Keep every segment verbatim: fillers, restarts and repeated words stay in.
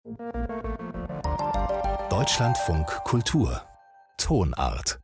Deutschlandfunk Kultur Tonart.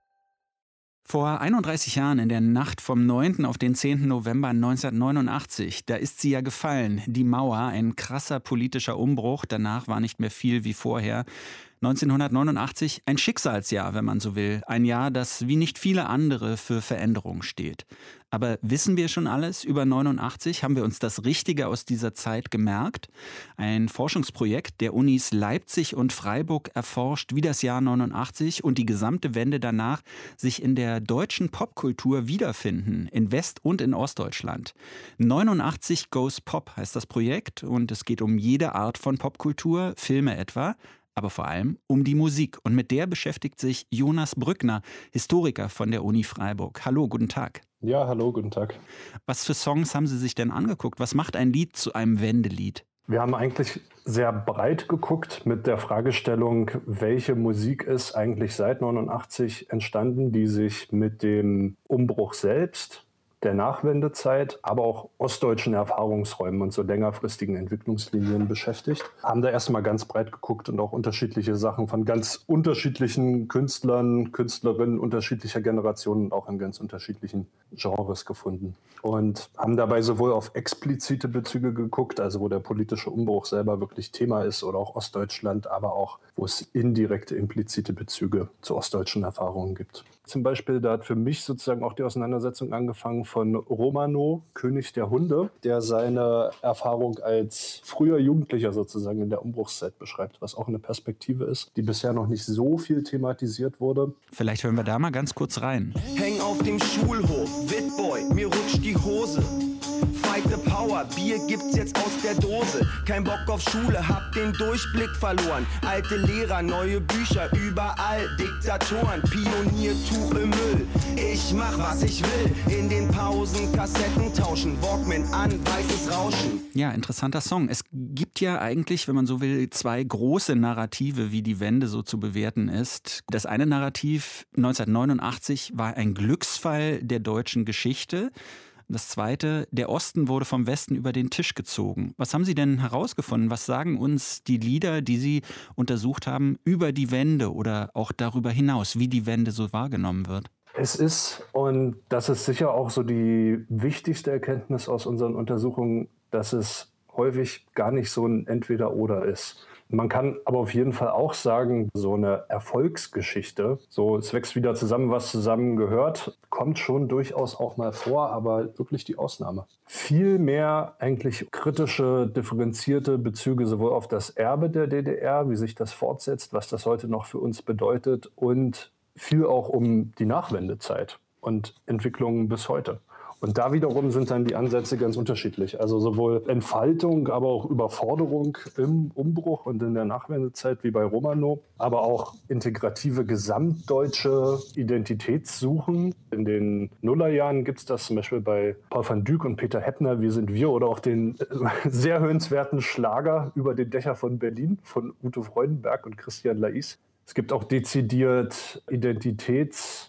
Vor einunddreißig Jahren, in der Nacht vom neunten auf den zehnten November neunzehnhundertneunundachtzig, da ist sie ja gefallen, die Mauer, ein krasser politischer Umbruch. Danach war nicht mehr viel wie vorher. neunzehnhundertneunundachtzig, ein Schicksalsjahr, wenn man so will. Ein Jahr, das wie nicht viele andere für Veränderung steht. Aber wissen wir schon alles über neunundachtzig? Haben wir uns das Richtige aus dieser Zeit gemerkt? Ein Forschungsprojekt der Unis Leipzig und Freiburg erforscht, wie das Jahr neunundachtzig und die gesamte Wende danach sich in der deutschen Popkultur wiederfinden, in West- und in Ostdeutschland. neunundachtzig Goes Pop heißt das Projekt und es geht um jede Art von Popkultur, Filme etwa, aber vor allem um die Musik. Und mit der beschäftigt sich Jonas Brückner, Historiker von der Uni Freiburg. Hallo, guten Tag. Ja, hallo, guten Tag. Was für Songs haben Sie sich denn angeguckt? Was macht ein Lied zu einem Wendelied? Wir haben eigentlich sehr breit geguckt mit der Fragestellung, welche Musik ist eigentlich seit neunundachtzig entstanden, die sich mit dem Umbruch selbst, der Nachwendezeit, aber auch ostdeutschen Erfahrungsräumen und so längerfristigen Entwicklungslinien beschäftigt. Haben da erstmal ganz breit geguckt und auch unterschiedliche Sachen von ganz unterschiedlichen Künstlern, Künstlerinnen unterschiedlicher Generationen und auch in ganz unterschiedlichen Genres gefunden. Und haben dabei sowohl auf explizite Bezüge geguckt, also wo der politische Umbruch selber wirklich Thema ist oder auch Ostdeutschland, aber auch wo es indirekte, implizite Bezüge zu ostdeutschen Erfahrungen gibt. Zum Beispiel, da hat für mich sozusagen auch die Auseinandersetzung angefangen von Romano, König der Hunde, der seine Erfahrung als früher Jugendlicher sozusagen in der Umbruchszeit beschreibt, was auch eine Perspektive ist, die bisher noch nicht so viel thematisiert wurde. Vielleicht hören wir da mal ganz kurz rein. Häng auf dem Schulhof, Witboy, mir rutscht die Hose. Fight the Power, Bier gibt's jetzt aus der Dose. Kein Bock auf Schule, hab den Durchblick verloren. Alte Lehrer, neue Bücher, überall Diktatoren. Pioniertuch im Müll, ich mach was ich will. In den Pausen Kassetten tauschen, Walkman an, weißes Rauschen. Ja, interessanter Song. Es gibt ja eigentlich, wenn man so will, zwei große Narrative, wie die Wende so zu bewerten ist. Das eine Narrativ neunzehnhundertneunundachtzig war ein Glücksfall der deutschen Geschichte. Das zweite, der Osten wurde vom Westen über den Tisch gezogen. Was haben Sie denn herausgefunden? Was sagen uns die Lieder, die Sie untersucht haben, über die Wende oder auch darüber hinaus, wie die Wende so wahrgenommen wird? Es ist, und das ist sicher auch so die wichtigste Erkenntnis aus unseren Untersuchungen, dass es häufig gar nicht so ein Entweder-Oder ist. Man kann aber auf jeden Fall auch sagen, so eine Erfolgsgeschichte, so es wächst wieder zusammen, was zusammengehört, kommt schon durchaus auch mal vor, aber wirklich die Ausnahme. Viel mehr eigentlich kritische, differenzierte Bezüge sowohl auf das Erbe der D D R, wie sich das fortsetzt, was das heute noch für uns bedeutet und viel auch um die Nachwendezeit und Entwicklungen bis heute. Und da wiederum sind dann die Ansätze ganz unterschiedlich. Also sowohl Entfaltung, aber auch Überforderung im Umbruch und in der Nachwendezeit wie bei Romano, aber auch integrative gesamtdeutsche Identitätssuchen. In den Nullerjahren gibt es das zum Beispiel bei Paul van Dyk und Peter Heppner, Wir sind wir, oder auch den sehr hörenswerten Schlager Über den Dächer von Berlin von Ute Freudenberg und Christian Lais. Es gibt auch dezidiert Identitäts-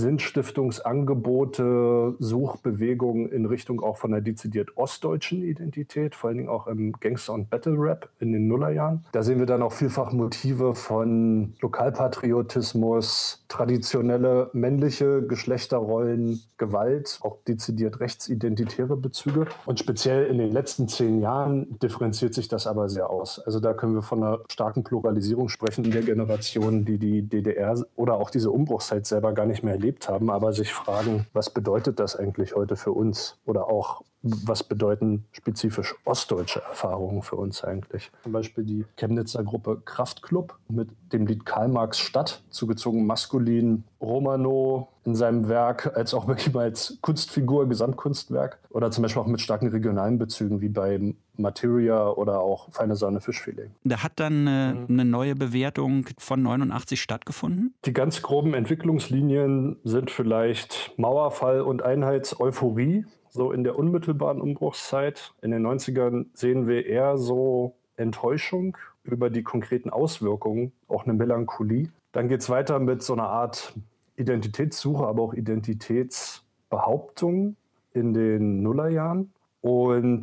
Sinnstiftungsangebote, Suchbewegungen in Richtung auch von einer dezidiert ostdeutschen Identität, vor allen Dingen auch im Gangster- und Battle-Rap in den Nullerjahren. Da sehen wir dann auch vielfach Motive von Lokalpatriotismus, traditionelle männliche Geschlechterrollen, Gewalt, auch dezidiert rechtsidentitäre Bezüge. Und speziell in den letzten zehn Jahren differenziert sich das aber sehr aus. Also da können wir von einer starken Pluralisierung sprechen der Generationen, die die D D R oder auch diese Umbruchszeit selber gar nicht mehr erlebt haben, aber sich fragen, was bedeutet das eigentlich heute für uns? Oder auch, was bedeuten spezifisch ostdeutsche Erfahrungen für uns eigentlich? Zum Beispiel die Chemnitzer Gruppe Kraftklub mit dem Lied Karl Marx Stadt, zugezogen maskulin, Romano in seinem Werk, als auch wirklich mal als Kunstfigur, Gesamtkunstwerk. Oder zum Beispiel auch mit starken regionalen Bezügen, wie bei Materia oder auch Feine Sahne Fischfilet. Da hat dann äh, mhm. eine neue Bewertung von neunundachtzig stattgefunden? Die ganz groben Entwicklungslinien sind vielleicht Mauerfall und Einheitseuphorie, so in der unmittelbaren Umbruchszeit. In den neunzigern sehen wir eher so Enttäuschung über die konkreten Auswirkungen, auch eine Melancholie. Dann geht es weiter mit so einer Art Identitätssuche, aber auch Identitätsbehauptung in den Nullerjahren. Und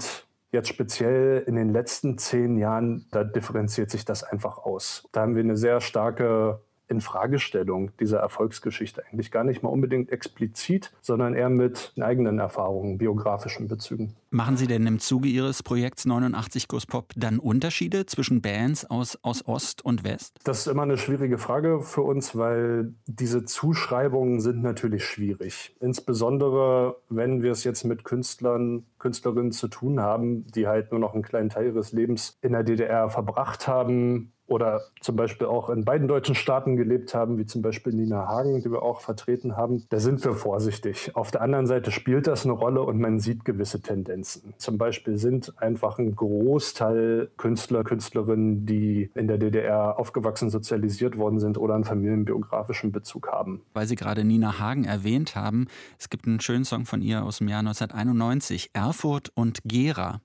Jetzt speziell in den letzten zehn Jahren, da differenziert sich das einfach aus. Da haben wir eine sehr starke Infragestellung dieser Erfolgsgeschichte, eigentlich gar nicht mal unbedingt explizit, sondern eher mit eigenen Erfahrungen, biografischen Bezügen. Machen Sie denn im Zuge Ihres Projekts neunundachtzig Goes Pop dann Unterschiede zwischen Bands aus, aus Ost und West? Das ist immer eine schwierige Frage für uns, weil diese Zuschreibungen sind natürlich schwierig. Insbesondere, wenn wir es jetzt mit Künstlern, Künstlerinnen zu tun haben, die halt nur noch einen kleinen Teil ihres Lebens in der D D R verbracht haben oder zum Beispiel auch in beiden deutschen Staaten gelebt haben, wie zum Beispiel Nina Hagen, die wir auch vertreten haben. Da sind wir vorsichtig. Auf der anderen Seite spielt das eine Rolle und man sieht gewisse Tendenzen. Zum Beispiel sind einfach ein Großteil Künstler, Künstlerinnen, die in der D D R aufgewachsen, sozialisiert worden sind oder einen familienbiografischen Bezug haben. Weil Sie gerade Nina Hagen erwähnt haben, es gibt einen schönen Song von ihr aus dem Jahr neunzehnhunderteinundneunzig, Erfurt und Gera.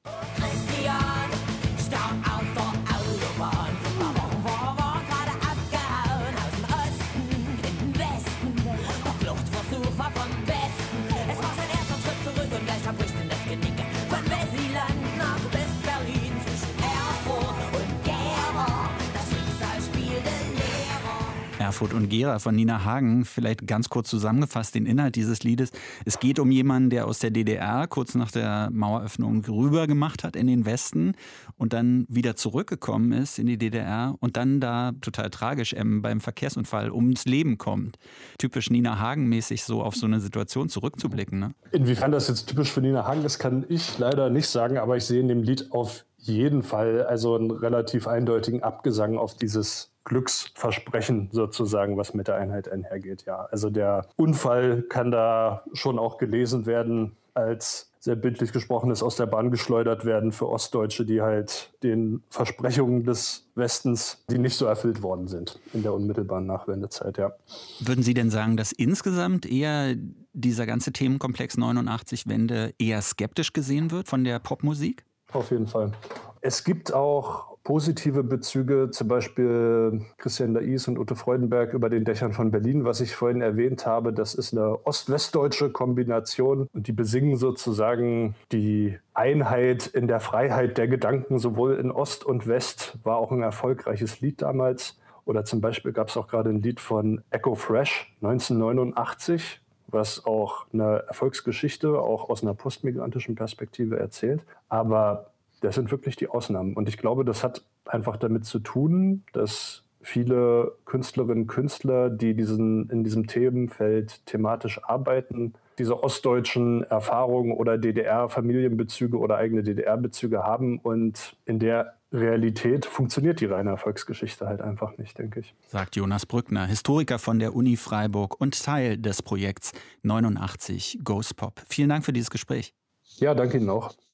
Erfurt und Gera von Nina Hagen, vielleicht ganz kurz zusammengefasst den Inhalt dieses Liedes. Es geht um jemanden, der aus der D D R kurz nach der Maueröffnung rüber gemacht hat in den Westen und dann wieder zurückgekommen ist in die D D R und dann da total tragisch ähm, beim Verkehrsunfall ums Leben kommt. Typisch Nina Hagen-mäßig so auf so eine Situation zurückzublicken, ne? Inwiefern das jetzt typisch für Nina Hagen ist, kann ich leider nicht sagen, aber ich sehe in dem Lied auf jeden Fall also einen relativ eindeutigen Abgesang auf dieses Glücksversprechen sozusagen, was mit der Einheit einhergeht. Ja, also der Unfall kann da schon auch gelesen werden als sehr bildlich gesprochenes aus der Bahn geschleudert werden für Ostdeutsche, die halt den Versprechungen des Westens, die nicht so erfüllt worden sind in der unmittelbaren Nachwendezeit, ja. Würden Sie denn sagen, dass insgesamt eher dieser ganze Themenkomplex neunundachtzig Wende eher skeptisch gesehen wird von der Popmusik? Auf jeden Fall. Es gibt auch positive Bezüge, zum Beispiel Christian Lais und Ute Freudenberg über den Dächern von Berlin, was ich vorhin erwähnt habe. Das ist eine ost-westdeutsche Kombination und die besingen sozusagen die Einheit in der Freiheit der Gedanken, sowohl in Ost und West, war auch ein erfolgreiches Lied damals. Oder zum Beispiel gab es auch gerade ein Lied von Echo Fresh neunzehnhundertneunundachtzig, was auch eine Erfolgsgeschichte auch aus einer postmigrantischen Perspektive erzählt. Aber das sind wirklich die Ausnahmen. Und ich glaube, das hat einfach damit zu tun, dass viele Künstlerinnen und Künstler, die diesen, in diesem Themenfeld thematisch arbeiten, diese ostdeutschen Erfahrungen oder D D R-Familienbezüge oder eigene D D R-Bezüge haben. Und in der Realität funktioniert die reine Erfolgsgeschichte halt einfach nicht, denke ich. Sagt Jonas Brückner, Historiker von der Uni Freiburg und Teil des Projekts neunundachtzig Goes Pop. Vielen Dank für dieses Gespräch. Ja, danke Ihnen auch.